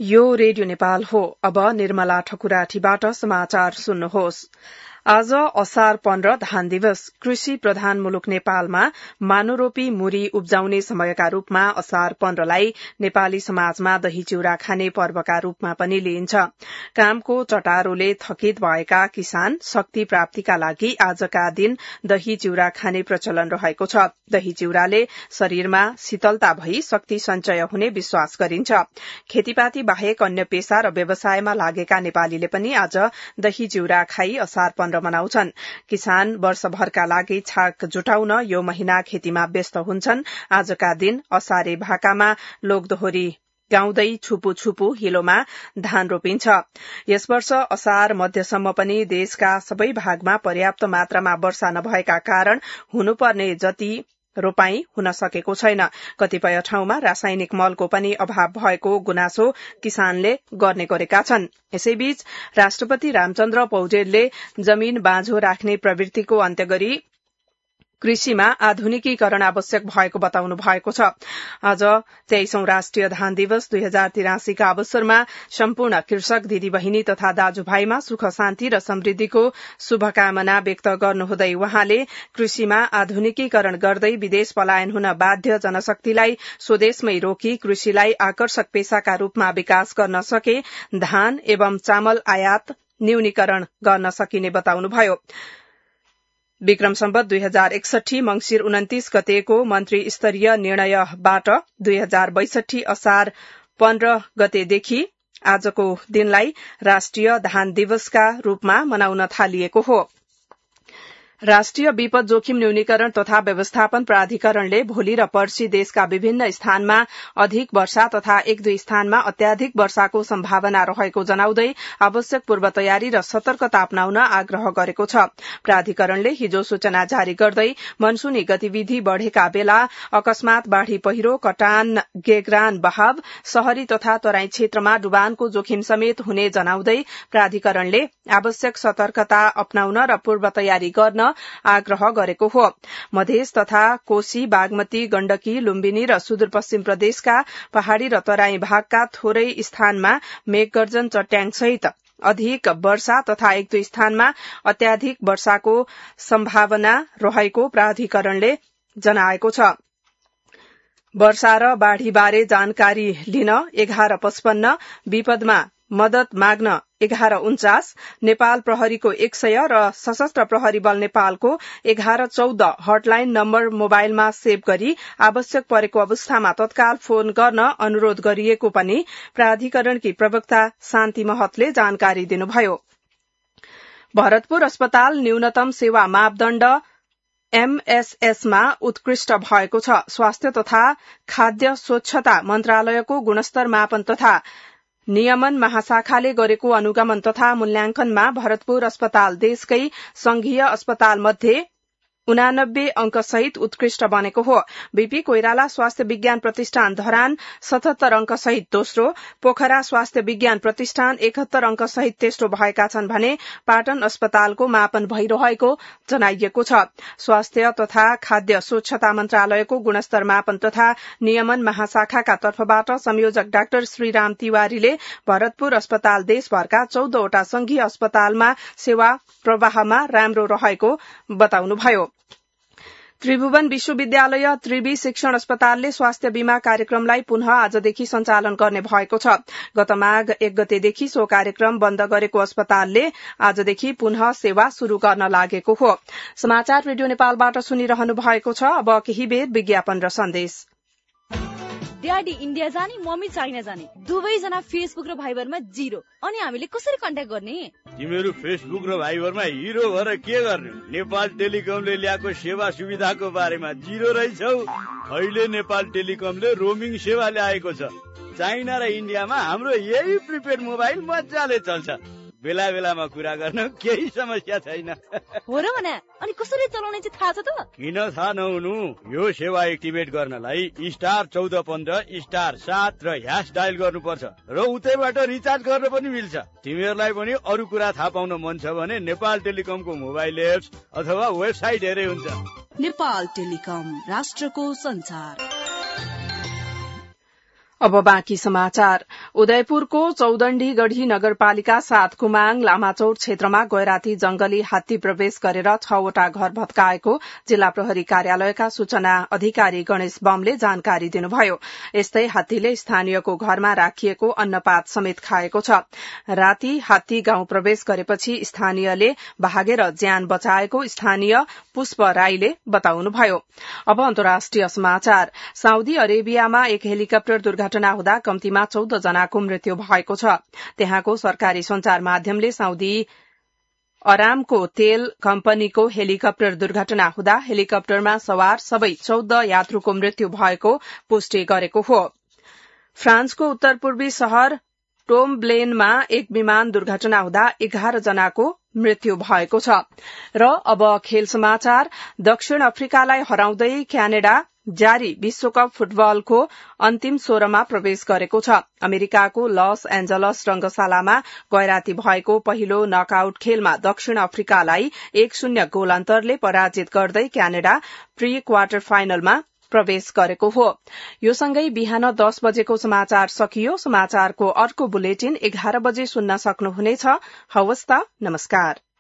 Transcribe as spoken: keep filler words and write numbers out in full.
यो रेडियो नेपाल हो। अब निर्मला ठकुराठीबाट समाचार सुन्नुहोस्। आज असार पन्ध्र धान दिवस। कृषि प्रधान मुलुक नेपालमा मानोरोपी मुरी उब्जाउने समयका रूपमा असार पन्ध्रलाई नेपाली समाजमा दही चिउरा खाने पर्वका रूपमा पनि लिइन्छ। कामको चटारोले थकित भएका किसान शक्ति प्राप्तिका लागि आजका दिन दही चिउरा खाने प्रचलन रहेको छ। दही चिउराले शरीरमा शीतलता भई शक्ति सञ्चय हुने विश्वास गरिन्छ। खेतीपाती बाहेक अन्य पेशा र व्यवसायमा लागेका नेपालीले पनि आज दही चिउरा खाई असार पन्ध्र मनाउँछन्। किसान वर्षभरका लागि छाक जुटाउन यो महिना खेतीमा व्यस्त हुन्छन्। आजका दिन असारे भाकामा लोकदोहोरी गाउँदै छुपु छुपु हिलोमा धान रोपिन्छ। यस वर्ष असार मध्यसम्म पनि देशका सबै भागमा पर्याप्त मात्रामा वर्षा नभएका कारण हुनुपर्ने जति रोपाई हुन सकेको छैन। कतिपय ठाउँमा रासायनिक मलको पनि अभाव भएको गुनासो किसानले गर्ने गरेका छन्। यसैबीच राष्ट्रपति रामचन्द्र पौडेलले जमीन बाँझो राख्ने प्रवृत्तिको अन्त्य गरी कृषिमा आधुनिकीकरण आवश्यक भएको बताउनु भएको छ। आज तेइसौं राष्ट्रिय धान दिवस दुई हजार तिरासीका अवसरमा सम्पूर्ण कृषक दिदीबहिनी तथा दाजुभाइमा सुख शान्ति र समृद्धिको शुभकामना व्यक्त गर्नुहुँदै वहाँले कृषिमा आधुनिकीकरण गर्दै विदेश पलायन हुन बाध्य जनशक्तिलाई स्वदेशमै रोकी कृषिलाई आकर्षक पेशाका रूपमा विकास गर्न सके धान एवं चामल आयात न्यूनीकरण गर्न सकिने बताउनुभयो। विक्रम सम्वत दुई हजार एकसठी मंगिर उन्तिस गतेको मन्त्री स्तरीय निर्णयबाट दुई हजार बैसठी असार पन्ध्र गतेदेखि आजको दिनलाई राष्ट्रिय धान दिवसका रूपमा मनाउन थालिएको हो। राष्ट्रिय विपद जोखिम न्यूनीकरण तथा व्यवस्थापन प्राधिकरणले भोलि र पर्सि देशका विभिन्न स्थानमा अधिक वर्षा तथा एक दुई स्थानमा अत्याधिक वर्षाको सम्भावना रहेको जनाउँदै आवश्यक पूर्व तयारी र सतर्कता अपनाउन आग्रह गरेको छ। प्राधिकरणले हिजो सूचना जारी गर्दै मनसूनी गतिविधि बढ़ेका बेला अकस्मात बाढ़ी पहिरो, कटान, गेगरान बहाव, शहरी तथा तराई क्षेत्रमा डुबानको जोखिम समेत हुने जनाउँदै प्राधिकरणले आवश्यक सतर्कता अपनाउन र पूर्व तयारी गर्न आग्रह गरेको हो। मधेस तथा कोशी, बागमती, गण्डकी, लुम्बिनी र सुदूरपश्चिम प्रदेशका पहाड़ी र तराई भागका थोरै स्थानमा मेघगर्जन, चट्याङसहित अधिक वर्षा तथा एक दुई स्थानमा अत्याधिक वर्षाको सम्भावना रहेको प्राधिकरणले जनाएको छ। वर्षा र बाढ़ीबारे जानकारी लिन एघार पचपन्न, विपदमा मदत माग्न एघार उन्चास, नेपाल प्रहरीको एक सय र सशस्त्र प्रहरी बल नेपालको एघार चौध हटलाइन नम्बर मोबाइलमा सेभ गरी आवश्यक परेको अवस्थामा तत्काल फोन गर्न अनुरोध गरिएको पनि प्राधिकरणकी प्रवक्ता शान्ति महतले जानकारी दिनुभयो। भरतपुर अस्पताल न्यूनतम सेवा मापदण्ड एमएसएसमा उत्कृष्ट भएको छ। स्वास्थ्य तथा खाद्य स्वच्छता मन्त्रालयको गुणस्तर मापन तथा नियमन महाशाखाले गरेको अनुगमन तथा मूल्याङ्कनमा भरतपुर अस्पताल देशकै संघीय अस्पताल मध्ये उनानब्बे अंक सहित उत्कृष्ट बनेको हो। बीपी कोइराला स्वास्थ्य विज्ञान प्रतिष्ठान धरान सतहत्तर अंक सहित दोस्रो, पोखरा स्वास्थ्य विज्ञान प्रतिष्ठान एकहत्तर अंक सहित तेस्रो भएका छन् भने पाटन अस्पतालको मापन भइरहेको जनाइएको छ। स्वास्थ्य तथा खाद्य स्वच्छता मन्त्रालयको गुणस्तर मापन तथा नियमन महाशाखाका तर्फबाट संयोजक डाक्टर श्रीराम तिवारीले भरतपुर अस्पताल देशभरका चौधवटा संघीय अस्पतालमा सेवा प्रवाहमा राम्रो रहेको बताउनुभयो। त्रिभुवन विश्वविद्यालय त्रिवी शिक्षण अस्पतालले स्वास्थ्य बीमा कार्यक्रमलाई पुनः आजदेखि सञ्चालन गर्ने भएको छ। गत माघ एक गतेदेखि सो कार्यक्रम बन्द गरेको अस्पतालले आजदेखि पुनः सेवा शुरू गर्न लागेको हो। समाचार रेडियो नेपालबाट सुनिरहनु भएको छ। अब केही बेर विज्ञापन र सन्देश। ड्याडी इन्डिया जाने, मम्मी चाइना जाने, दुवैजना फेसबुक र भाइबरमा जिरो। अनि हामीले कसरी कन्ट्याक्ट गर्ने? तिमीहरू फेसबुक र भाइबरमा हिरो भएर के गर्ने? नेपाल टेलिकमले ल्याएको सेवा सुविधाको बारेमा जिरो रहेछौ। अहिले नेपाल टेलिकमले रोमिङ सेवा ल्याएको छ। चाइना र इन्डियामा हाम्रो यही प्रिपेड मोबाइल मजाले चल्छ। बेला बेलामा कुरा गर्न केही समस्या छैन। हो र भने अनि कसरी चलाउने चाहिँ थाहा छ त? किन थाहा नहुनु? यो सेवा एक्टिभेट गर्नलाई स्टार चौध पन्ध्र स्टार सात र ह्यास डायल गर्नुपर्छ र उतैबाट रिचार्ज गर्न पनि मिल्छ। तिमीहरूलाई पनि अरू कुरा थाहा पाउन मन छ भने नेपाल टेलिकमको मोबाइल एप्स अथवा वेबसाइट हेरे हुन्छ। नेपाल टेलिकम, राष्ट्रको संचार। अब बाँकी समाचार। उदयपुरको चौदण्डीगढ़ी नगरपालिका सात कुमाङ लामाचौर क्षेत्रमा गैराती जंगली हात्ती प्रवेश गरेर छवटा घर भत्काएको जिल्ला प्रहरी कार्यालयका सूचना अधिकारी गणेश बमले जानकारी दिनुभयो। यस्तै हात्तीले स्थानीयको घरमा राखिएको अन्नपात समेत खाएको छ। राती हात्ती गाउँ प्रवेश गरेपछि स्थानीयले भागेर ज्यान बचाएको स्थानीय पुष्प राईले बताउनुभयो। अब अन्तर्राष्ट्रिय समाचार। साउदी अरेबियामा एक हेलिकप्टर दुर्घटना घटना हुँदा कम्तीमा चौध जनाको मृत्यु भएको छ। त्यहाँको सरकारी संचार माध्यमले साउदी अरामको तेल कम्पनीको हेलिकप्टर दुर्घटना हुँदा हेलिकप्टरमा सवार सबै चौध यात्रुको मृत्यु भएको पुष्टि गरेको हो। फ्रान्सको उत्तर पूर्वी शहर टोम्ब्लेनमा एक विमान दुर्घटना हुँदा एघार जनाको मृत्यु भएको छ। र अब खेल समाचार। दक्षिण अफ्रिकालाई हराउँदै क्यानाडा जारी विश्वकप फुटबलको अन्तिम सोह्रमा प्रवेश गरेको छ। अमेरिकाको लस एन्जलस रंगशालामा गैराती भएको पहिलो नकआउट खेलमा दक्षिण अफ्रिकालाई एक शून्य गोल अन्तरले पराजित गर्दै क्यानाडा प्री क्वार्टर फाइनलमा प्रवेश गरेको हो। यो सँगै बिहान दस बजेको समाचार सकियो। समाचारको अर्को बुलेटिन एघार बजे सुन्न सक्नुहुनेछ। हवस् त, नमस्कार।